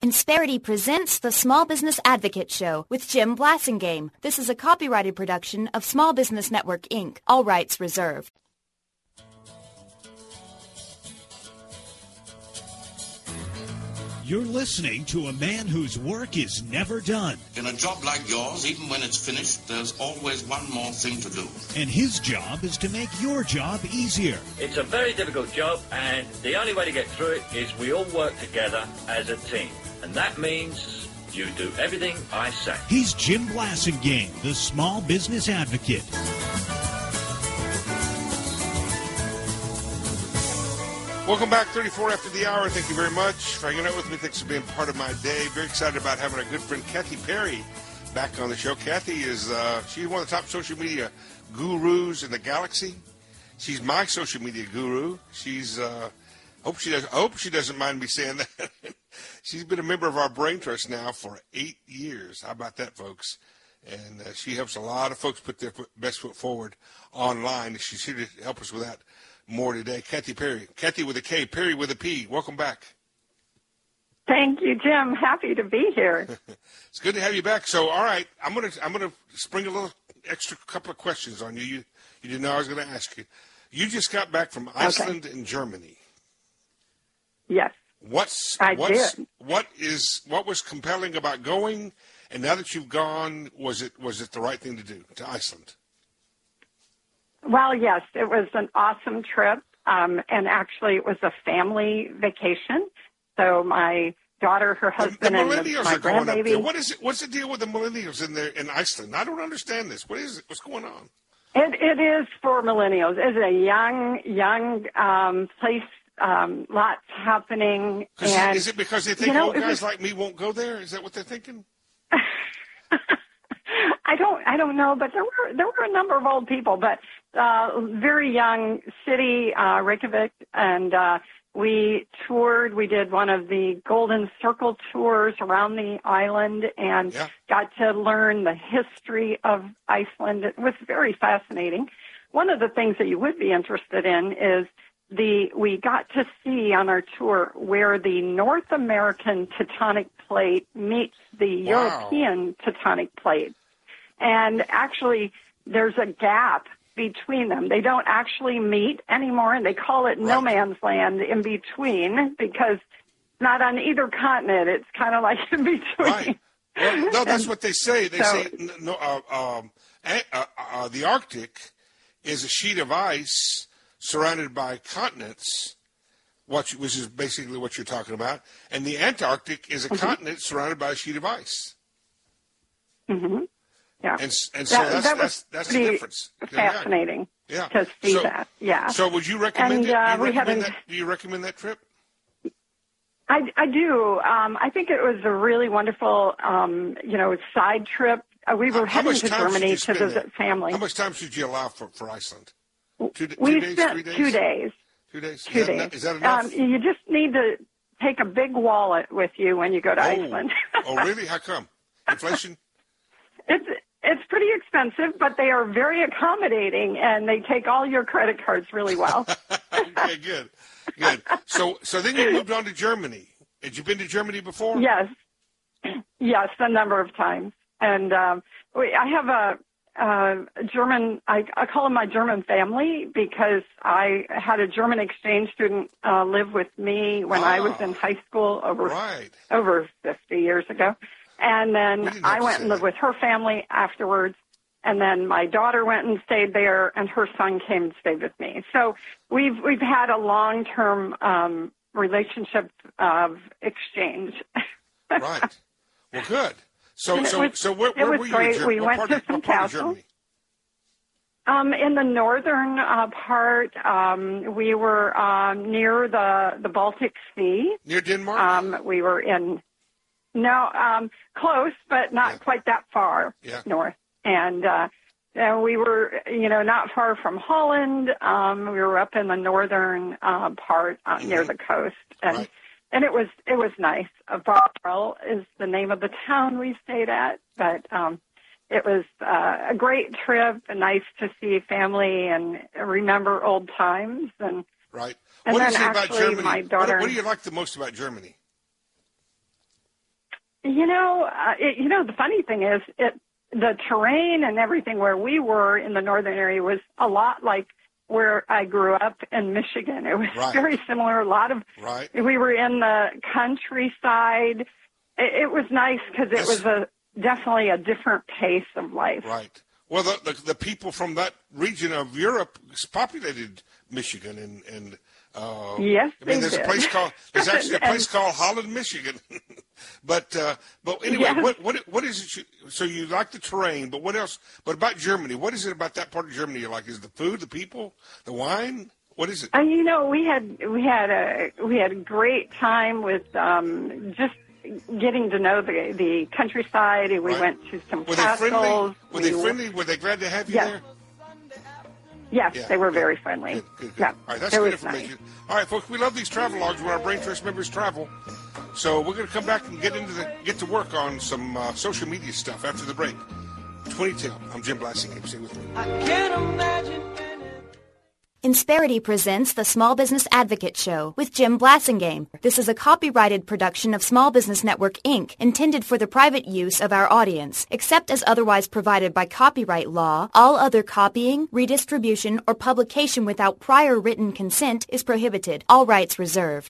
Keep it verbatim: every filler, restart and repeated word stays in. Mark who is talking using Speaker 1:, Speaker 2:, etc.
Speaker 1: Insperity presents the Small Business Advocate Show with Jim Blasingame. This is a copyrighted production of Small Business Network, Incorporated. All rights reserved.
Speaker 2: You're listening to a man whose work is never done.
Speaker 3: In a job like yours, even when it's finished, there's always one more thing to do.
Speaker 2: And his job is to make your job easier.
Speaker 4: It's a very difficult job, and the only way to get through it is we all work together as a team. And that means you do everything I say.
Speaker 2: He's Jim Blasingame, the Small Business Advocate.
Speaker 5: Welcome back, thirty-four after the hour. Thank you very much for hanging out with me. Thanks for being part of my day. Very excited about having our good friend Kathy Perry back on the show. Kathy is uh, she's one of the top social media gurus in the galaxy. She's my social media guru. She's uh, hope she does. I hope she doesn't mind me saying that. She's been a member of our Brain Trust now for eight years. How about that, folks? And uh, she helps a lot of folks put their best foot forward online. She's here to help us with that more today. Kathy Perry. Kathy with a K, Perry with a P. Welcome back.
Speaker 6: Thank you, Jim. Happy to be here.
Speaker 5: It's good to have you back. So, all right, I'm gonna I'm gonna spring a little extra couple of questions on you. You you didn't know I was going to ask you. You just got back from Iceland okay. and Germany.
Speaker 6: Yes.
Speaker 5: What's
Speaker 6: I
Speaker 5: what's
Speaker 6: did.
Speaker 5: what is what was compelling about going? And now that you've gone, was it was it the right thing to do to Iceland?
Speaker 6: Well, yes, it was an awesome trip, um, and actually it was a family vacation. So my daughter, her husband,
Speaker 5: the, the
Speaker 6: and
Speaker 5: millennials
Speaker 6: my
Speaker 5: are going
Speaker 6: grandbaby.
Speaker 5: up there. What is it? What's the deal with the millennials in there in Iceland? I don't understand this. What is it? What's going on?
Speaker 6: It, it is for millennials. It's a young, young um, place. Um, lots happening. And,
Speaker 5: is it because they think
Speaker 6: you know,
Speaker 5: old guys
Speaker 6: was,
Speaker 5: like me won't go there? Is that what they're thinking?
Speaker 6: I don't, I don't know, but there were there were a number of old people, but uh, very young city, uh, Reykjavik, and uh, we toured. We did one of the Golden Circle tours around the island, and
Speaker 5: yeah.
Speaker 6: got to learn the history of Iceland. It was very fascinating. One of the things that you would be interested in is the we got to see on our tour where the North American tectonic plate meets the
Speaker 5: wow.
Speaker 6: European tectonic plate. And actually, there's a gap between them. They don't actually meet anymore, and they call it right. no man's land in between because not on either continent. It's kind of like in between.
Speaker 5: Right. Well, no, that's what they say. They
Speaker 6: so,
Speaker 5: say no. Uh, um, uh, uh, the Arctic is a sheet of ice surrounded by continents, which is basically what you're talking about, and the Antarctic is a mm-hmm. continent surrounded by a sheet of ice.
Speaker 6: Mm-hmm. Yeah,
Speaker 5: and, and so
Speaker 6: that,
Speaker 5: that's
Speaker 6: that
Speaker 5: that's that's the difference.
Speaker 6: Fascinating.
Speaker 5: Yeah,
Speaker 6: to see
Speaker 5: so,
Speaker 6: that. Yeah.
Speaker 5: So would you recommend
Speaker 6: and,
Speaker 5: it?
Speaker 6: Uh,
Speaker 5: do, you
Speaker 6: we
Speaker 5: recommend
Speaker 6: had
Speaker 5: that, do you recommend that trip?
Speaker 6: I, I do. Um, I think it was a really wonderful, um, you know, side trip. Uh, we were
Speaker 5: How,
Speaker 6: heading
Speaker 5: how
Speaker 6: to Germany to visit
Speaker 5: there?
Speaker 6: family.
Speaker 5: How much time should you allow for, for Iceland? Two, two
Speaker 6: we
Speaker 5: days,
Speaker 6: spent
Speaker 5: three days?
Speaker 6: two days.
Speaker 5: Two days.
Speaker 6: Two
Speaker 5: is
Speaker 6: days.
Speaker 5: That, is that enough?
Speaker 6: Um, you just need to take a big wallet with you when you go to
Speaker 5: oh.
Speaker 6: Iceland.
Speaker 5: Oh, really? How come? Inflation?
Speaker 6: It's it's pretty expensive, but they are very accommodating, and they take all your credit cards really well.
Speaker 5: Okay, good, good. So, so then you moved on to Germany. Had you been to Germany before?
Speaker 6: Yes, yes, a number of times. And um, we, I have a, a German. I, I call them my German family because I had a German exchange student uh, live with me when ah, I was in high school over
Speaker 5: right.
Speaker 6: over fifty years ago. And then I went and lived
Speaker 5: that.
Speaker 6: with her family afterwards. And then my daughter went and stayed there, and her son came and stayed with me. So we've we've had a long-term um, relationship of exchange.
Speaker 5: Right. Well, good. So so
Speaker 6: was,
Speaker 5: so where, where
Speaker 6: it was
Speaker 5: were you
Speaker 6: great.
Speaker 5: in Germany?
Speaker 6: We
Speaker 5: what
Speaker 6: went
Speaker 5: part
Speaker 6: to
Speaker 5: of,
Speaker 6: some
Speaker 5: what part of
Speaker 6: castles.
Speaker 5: Germany?
Speaker 6: Um, in the northern uh, part, um, we were uh, near the the Baltic Sea.
Speaker 5: Near Denmark.
Speaker 6: Um, we were in. No, um, close, but not
Speaker 5: yeah.
Speaker 6: quite that far
Speaker 5: yeah.
Speaker 6: north. And, uh, and we were, you know, not far from Holland. Um, we were up in the northern uh, part uh,
Speaker 5: mm-hmm.
Speaker 6: near the coast, and
Speaker 5: right.
Speaker 6: and it was it was nice. Uh, Varl is the name of the town we stayed at, but um, it was uh, a great trip. And nice to see family and remember old times. And
Speaker 5: right.
Speaker 6: And
Speaker 5: what
Speaker 6: then
Speaker 5: is it about
Speaker 6: actually
Speaker 5: Germany?
Speaker 6: My daughter,
Speaker 5: what, what do you like the most about Germany?
Speaker 6: You know, uh, it, you know, the funny thing is, it the terrain and everything where we were in the northern area was a lot like where I grew up in Michigan. It was
Speaker 5: right.
Speaker 6: very similar. A lot of
Speaker 5: right.
Speaker 6: we were in the countryside. It, it was nice because it was a definitely a different pace of life.
Speaker 5: Right. Well, the, the the people from that region of Europe populated Michigan, and and uh,
Speaker 6: yes,
Speaker 5: I mean,
Speaker 6: they
Speaker 5: there's
Speaker 6: did.
Speaker 5: a place called there's actually a place
Speaker 6: and,
Speaker 5: called Holland, Michigan. but uh, but anyway,
Speaker 6: yes.
Speaker 5: what what what is it? You, so you like the terrain, but what else? But about Germany, what is it about that part of Germany you like? Is it the food, the people, the wine? What is it?
Speaker 6: Uh, you know, we had we had a we had a great time with um, just. getting to know the the countryside, and we
Speaker 5: right.
Speaker 6: went to some
Speaker 5: were
Speaker 6: castles.
Speaker 5: They friendly? Were
Speaker 6: we
Speaker 5: they friendly? Were they glad to have you
Speaker 6: yes.
Speaker 5: there?
Speaker 6: Yes,
Speaker 5: yeah.
Speaker 6: they were
Speaker 5: good.
Speaker 6: very friendly.
Speaker 5: Good, good, good.
Speaker 6: Yeah,
Speaker 5: all right, that's
Speaker 6: it
Speaker 5: good
Speaker 6: was
Speaker 5: information.
Speaker 6: Nice.
Speaker 5: All right, folks, we love these travel logs when our Brain Trust members travel. So we're going to come back and get into the get to work on some uh, social media stuff after the break. twenty ten. I'm Jim Blasingame. Stay with me.
Speaker 7: I can't imagine.
Speaker 1: Insperity presents the Small Business Advocate Show with Jim Blasingame. This is a copyrighted production of Small Business Network, Incorporated, intended for the private use of our audience. Except as otherwise provided by copyright law, all other copying, redistribution, or publication without prior written consent is prohibited. All rights reserved.